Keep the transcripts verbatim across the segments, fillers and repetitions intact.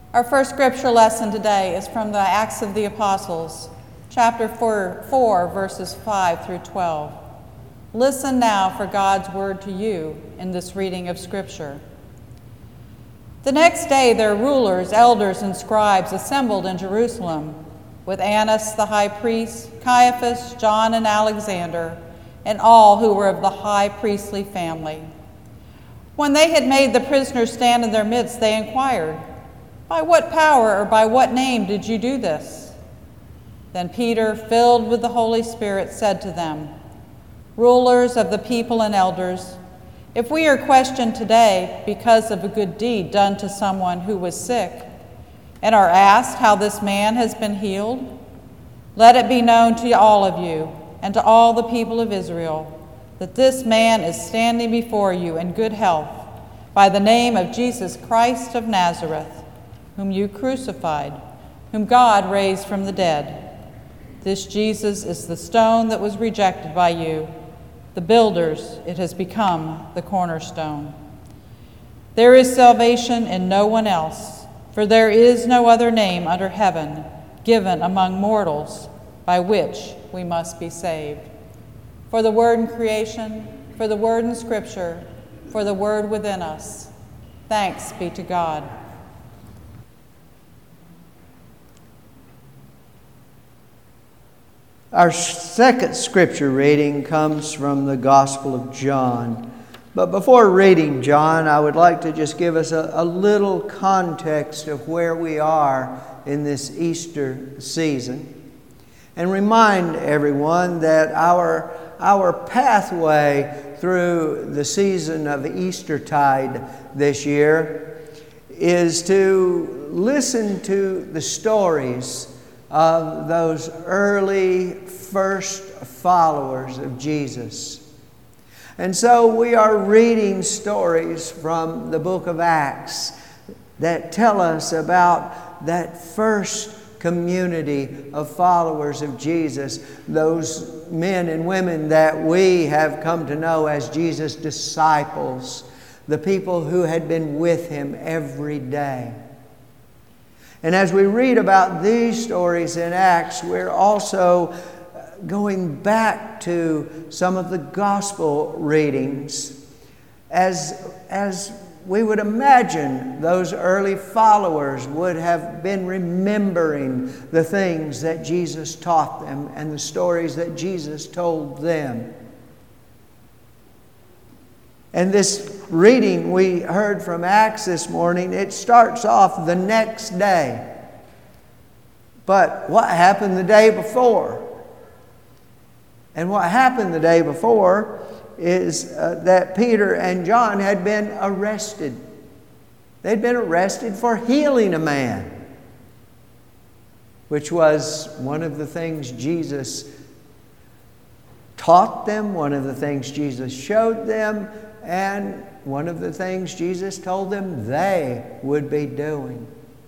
Our first scripture lesson today is from the Acts of the Apostles, chapter four, four, verses five through twelve. Listen now for God's word to you in this reading of scripture. The next day their rulers, elders, and scribes assembled in Jerusalem with Annas the high priest, Caiaphas, John, and Alexander, and all who were of the high priestly family. When they had made the prisoners stand in their midst, they inquired, "By what power or by what name did you do this?" Then Peter, filled with the Holy Spirit, said to them, "Rulers of the people and elders, if we are questioned today because of a good deed done to someone who was sick, and are asked how this man has been healed, let it be known to all of you and to all the people of Israel that this man is standing before you in good health by the name of Jesus Christ of Nazareth, whom you crucified, whom God raised from the dead. This Jesus is the stone that was rejected by you. The builders, it has become the cornerstone. There is salvation in no one else, for there is no other name under heaven given among mortals by which we must be saved." For the word in creation, for the word in scripture, for the word within us, thanks be to God. Our second scripture reading comes from the Gospel of John. But before reading John, I would like to just give us a, a little context of where we are in this Easter season and remind everyone that our, our pathway through the season of Eastertide this year is to listen to the stories of those early first followers of Jesus. And so we are reading stories from the book of Acts that tell us about that first community of followers of Jesus, those men and women that we have come to know as Jesus' disciples, the people who had been with him every day. And as we read about these stories in Acts, we're also going back to some of the gospel readings as, as we would imagine those early followers would have been remembering the things that Jesus taught them and the stories that Jesus told them. And this reading we heard from Acts this morning, it starts off the next day. But what happened the day before? And what happened the day before is uh, that Peter and John had been arrested. They'd been arrested for healing a man, which was one of the things Jesus taught them, one of the things Jesus showed them, and one of the things Jesus told them they would be doing.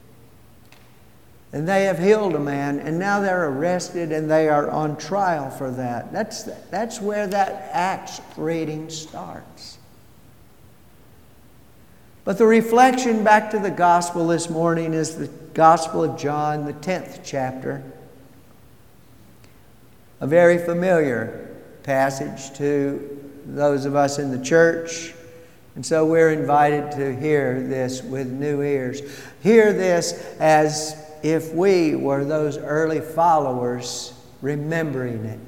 And they have healed a man, and now they're arrested and they are on trial for that. That's, that's where that Acts reading starts. But the reflection back to the gospel this morning is the Gospel of John, the tenth chapter. A very familiar passage to those of us in the church. And so we're invited to hear this with new ears. Hear this as if we were those early followers remembering it.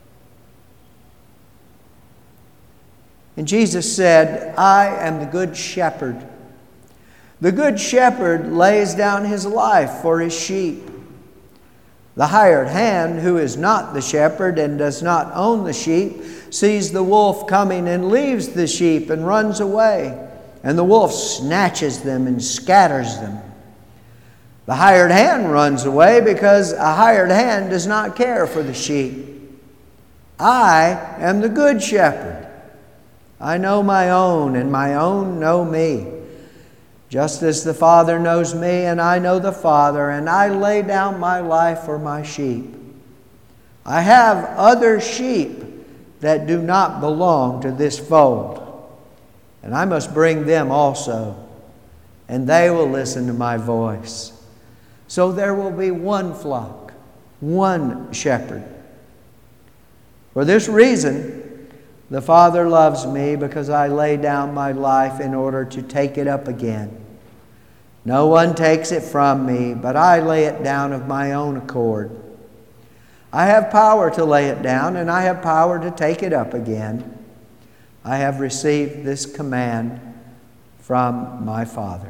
And Jesus said, "I am the good shepherd. The good shepherd lays down his life for his sheep. The hired hand, who is not the shepherd and does not own the sheep, sees the wolf coming and leaves the sheep and runs away. And the wolf snatches them and scatters them. The hired hand runs away because a hired hand does not care for the sheep. I am the good shepherd. I know my own, and my own know me. Just as the Father knows me, and I know the Father, and I lay down my life for my sheep. I have other sheep that do not belong to this fold, and I must bring them also, and they will listen to my voice. So there will be one flock, one shepherd. For this reason, the Father loves me, because I lay down my life in order to take it up again. No one takes it from me, but I lay it down of my own accord. I have power to lay it down, and I have power to take it up again. I have received this command from my Father.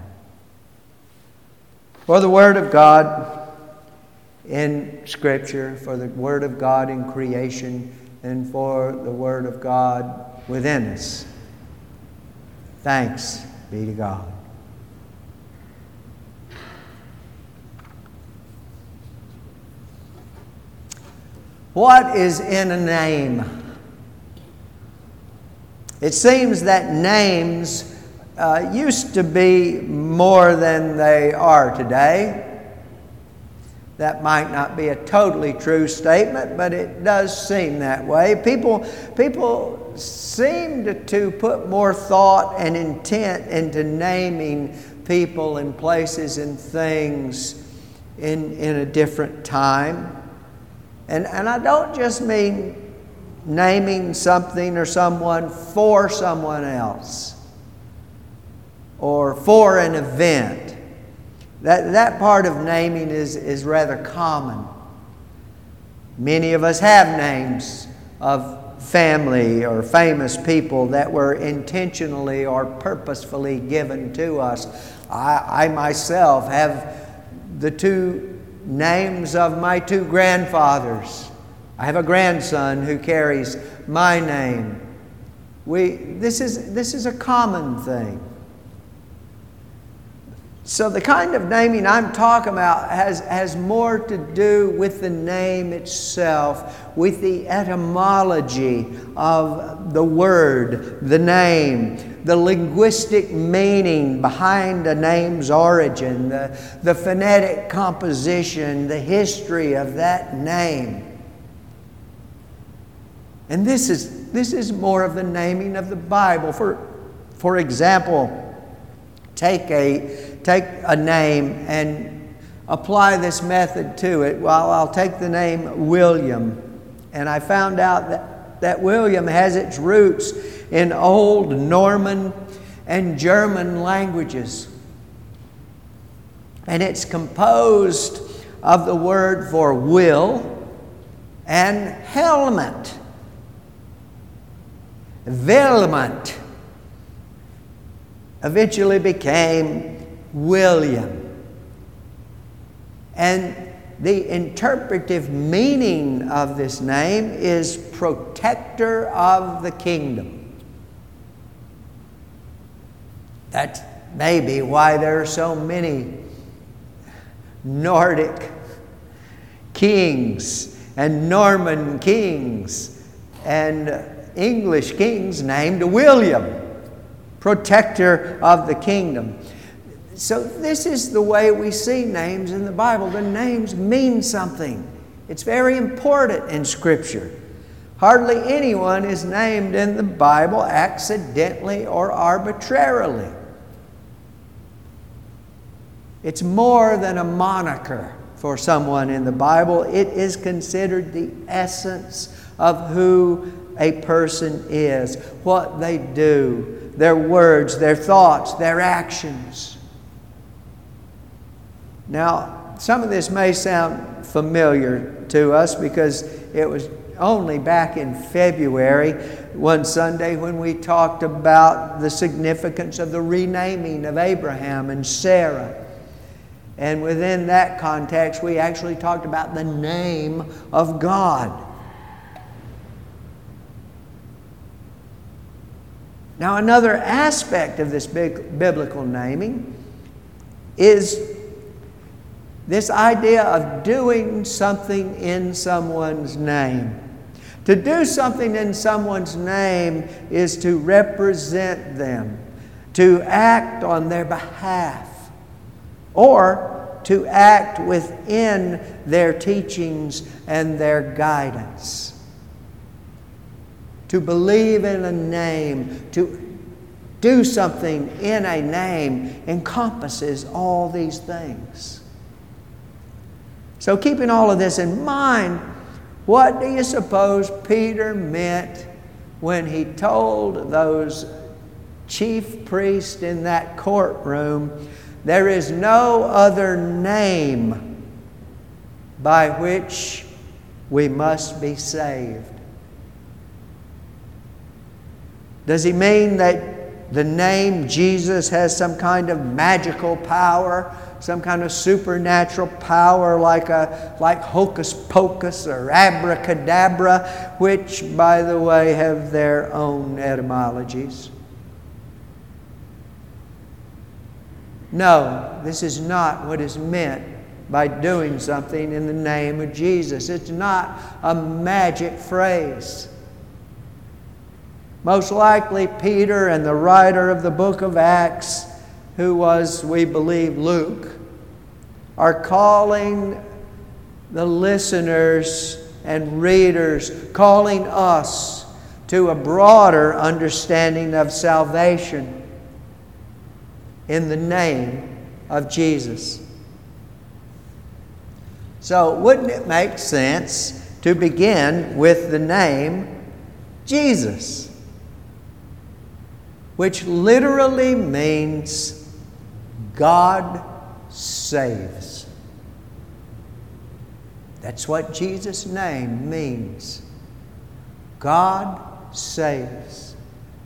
For the Word of God in Scripture, for the Word of God in creation, and for the Word of God within us, thanks be to God. What is in a name? It seems that names uh, used to be more than they are today. That might not be a totally true statement, but it does seem that way. People, people seem to, to put more thought and intent into naming people and places and things in, in a different time. And, and I don't just mean naming something or someone for someone else or for an event. That, that part of naming is, is rather common. Many of us have names of family or famous people that were intentionally or purposefully given to us. I, I myself have the two names of my two grandfathers. I have a grandson who carries my name. We, this is, this is a common thing. So the kind of naming I'm talking about has, has more to do with the name itself, with the etymology of the word, the name, the linguistic meaning behind a name's origin, the, the phonetic composition, the history of that name. And this is, this is more of the naming of the Bible. For, for example, take a Take a name and apply this method to it. Well, I'll take the name William. And I found out that, that William has its roots in Old Norman and German languages. And it's composed of the word for will and helmet. Wilmot eventually became William. And the interpretive meaning of this name is protector of the kingdom. That's maybe why there are so many Nordic kings and Norman kings and English kings named William, protector of the kingdom. So this is the way we see names in the Bible. The names mean something. It's very important in Scripture. Hardly anyone is named in the Bible accidentally or arbitrarily. It's more than a moniker for someone in the Bible. It is considered the essence of who a person is, what they do, their words, their thoughts, their actions. Now, some of this may sound familiar to us because it was only back in February, one Sunday, when we talked about the significance of the renaming of Abraham and Sarah. And within that context, we actually talked about the name of God. Now, another aspect of this big biblical naming is this idea of doing something in someone's name. To do something in someone's name is to represent them, to act on their behalf, or to act within their teachings and their guidance. To believe in a name, to, do something in a name encompasses all these things. So keeping all of this in mind, what do you suppose Peter meant when he told those chief priests in that courtroom, there is no other name by which we must be saved? Does he mean that the name Jesus has some kind of magical power, some kind of supernatural power like a like hocus pocus or abracadabra, which, by the way, have their own etymologies? No, this is not what is meant by doing something in the name of Jesus. It's not a magic phrase. Most likely, Peter and the writer of the book of Acts, who was, we believe, Luke, are calling the listeners and readers, calling us to a broader understanding of salvation in the name of Jesus. So, wouldn't it make sense to begin with the name Jesus, which literally means God saves? That's what Jesus' name means. God saves.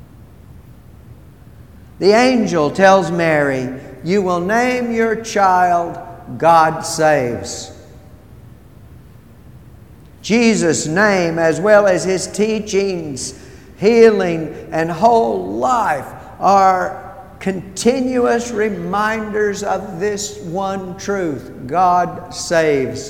The angel tells Mary, "You will name your child God Saves." Jesus' name, as well as His teachings, healing, and whole life, are continuous reminders of this one truth: God saves.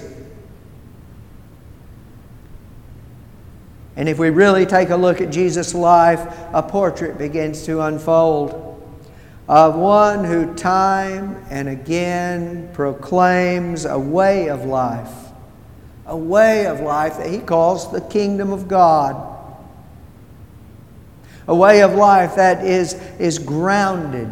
And if we really take a look at Jesus' life, a portrait begins to unfold of one who time and again proclaims a way of life, a way of life that he calls the kingdom of God. A way of life that is, is grounded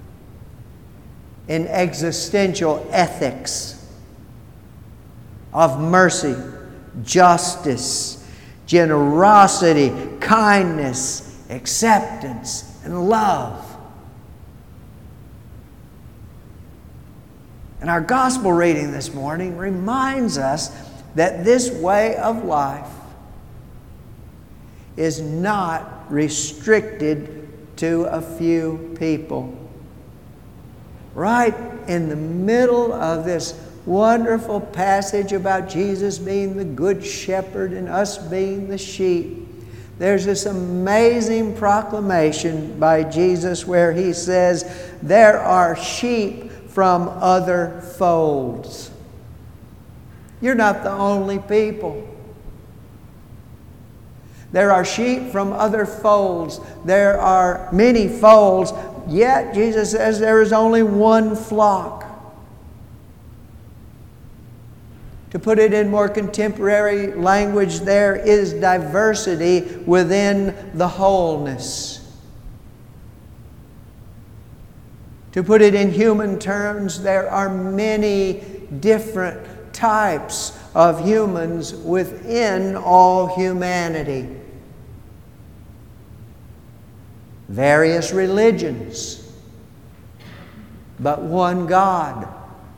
in existential ethics of mercy, justice, generosity, kindness, acceptance, and love. And our gospel reading this morning reminds us that this way of life is not restricted to a few people. Right in the middle of this wonderful passage about Jesus being the good shepherd and us being the sheep, there's this amazing proclamation by Jesus where He says, there are sheep from other folds. You're not the only people. There are sheep from other folds. There are many folds, yet Jesus says there is only one flock. To put it in more contemporary language, there is diversity within the wholeness. To put it in human terms, there are many different types of humans within all humanity. Various religions, but one God.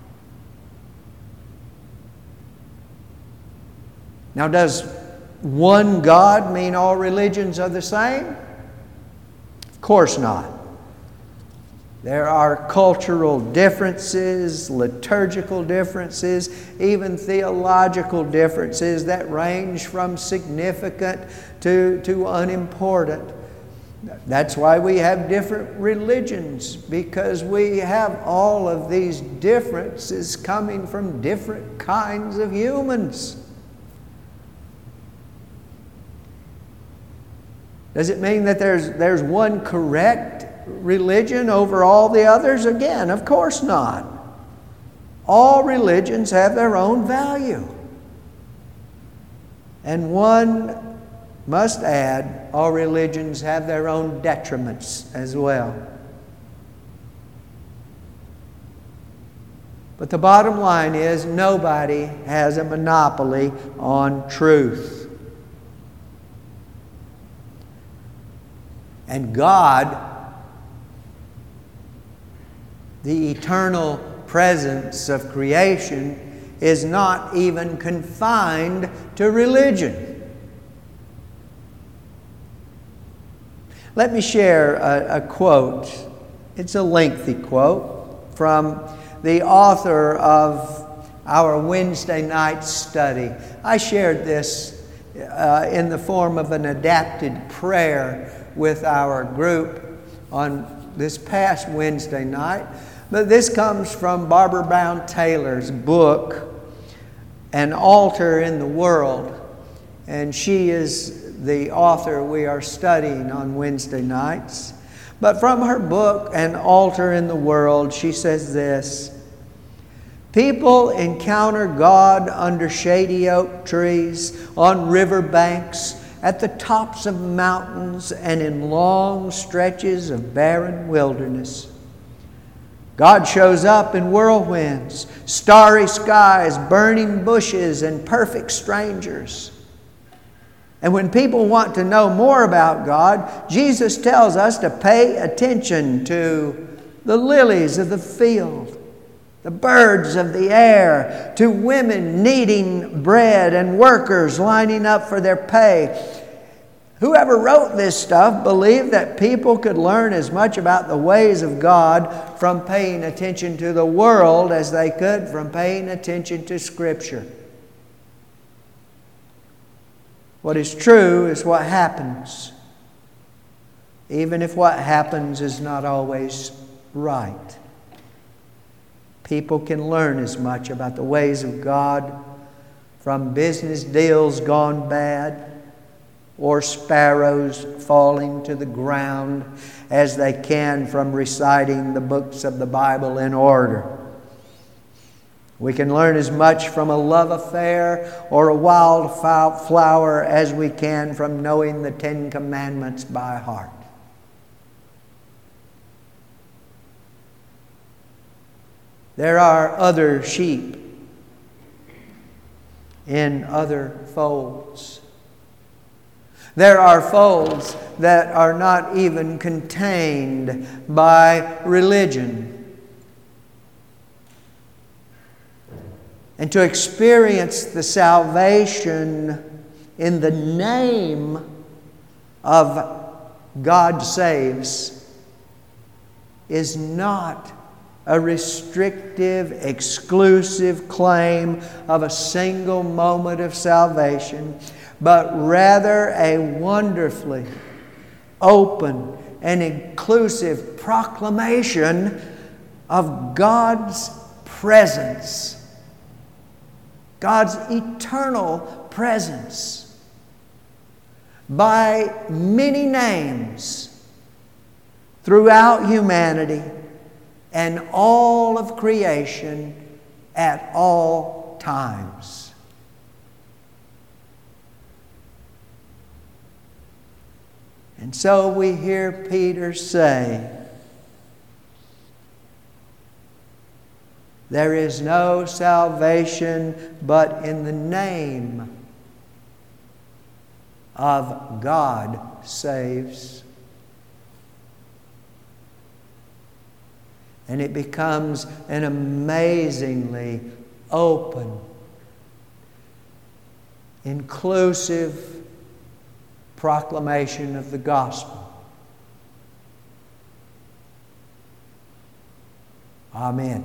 Now, does one God mean all religions are the same? Of course not. There are cultural differences, liturgical differences, even theological differences that range from significant to, to unimportant. That's why we have different religions, because we have all of these differences coming from different kinds of humans. Does it mean that there's, there's one correct religion over all the others? Again, of course not. All religions have their own value. And one Must add, all religions have their own detriments as well. But the bottom line is nobody has a monopoly on truth. And God, the eternal presence of creation, is not even confined to religion. Let me share a, a quote. It's a lengthy quote from the author of our Wednesday night study. I shared this uh, in the form of an adapted prayer with our group on this past Wednesday night. But this comes from Barbara Brown Taylor's book, An Altar in the World. And she is the author we are studying on Wednesday nights. But from her book, An Altar in the World, she says this: people encounter God under shady oak trees, on river banks, at the tops of mountains, and in long stretches of barren wilderness. God shows up in whirlwinds, starry skies, burning bushes, and perfect strangers. And when people want to know more about God, Jesus tells us to pay attention to the lilies of the field, the birds of the air, to women kneading bread and workers lining up for their pay. Whoever wrote this stuff believed that people could learn as much about the ways of God from paying attention to the world as they could from paying attention to Scripture. What is true is what happens, even if what happens is not always right. People can learn as much about the ways of God from business deals gone bad or sparrows falling to the ground as they can from reciting the books of the Bible in order. We can learn as much from a love affair or a wild flower as we can from knowing the Ten Commandments by heart. There are other sheep in other folds. There are folds that are not even contained by religion. And to experience the salvation in the name of God saves is not a restrictive, exclusive claim of a single moment of salvation, but rather a wonderfully open and inclusive proclamation of God's presence. God's eternal presence by many names throughout humanity and all of creation at all times. And so we hear Peter say, there is no salvation but in the name of God saves. And it becomes an amazingly open, inclusive proclamation of the gospel. Amen.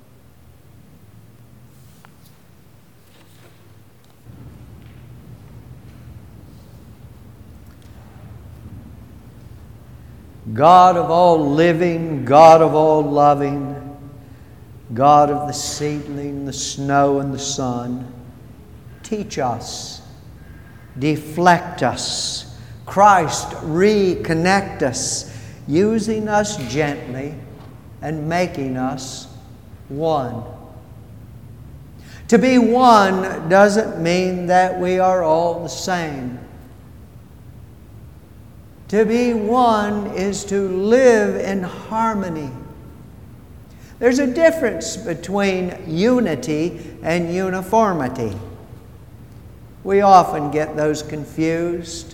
God of all living, God of all loving, God of the seedling, the snow, and the sun, teach us, deflect us, Christ reconnect us, using us gently and making us one. To be one doesn't mean that we are all the same. To be one is to live in harmony. There's a difference between unity and uniformity. We often get those confused.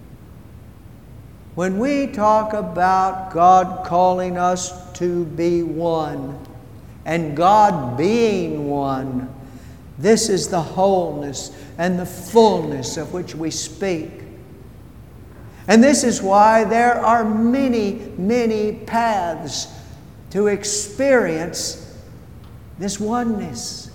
When we talk about God calling us to be one and God being one, this is the wholeness and the fullness of which we speak. And this is why there are many, many paths to experience this oneness.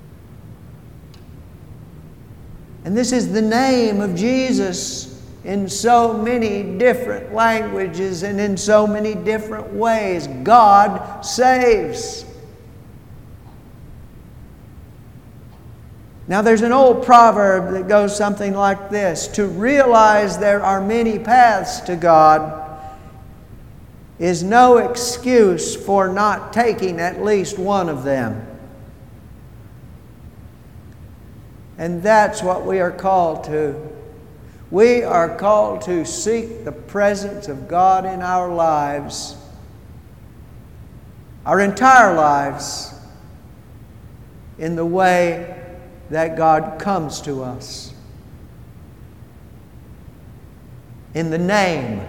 And this is the name of Jesus in so many different languages and in so many different ways. God saves. Now there's an old proverb that goes something like this: to realize there are many paths to God is no excuse for not taking at least one of them. And that's what we are called to. We are called to seek the presence of God in our lives, our entire lives, in the way that God comes to us. In the name,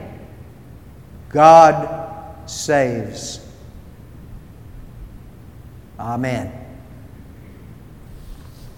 God saves. Amen.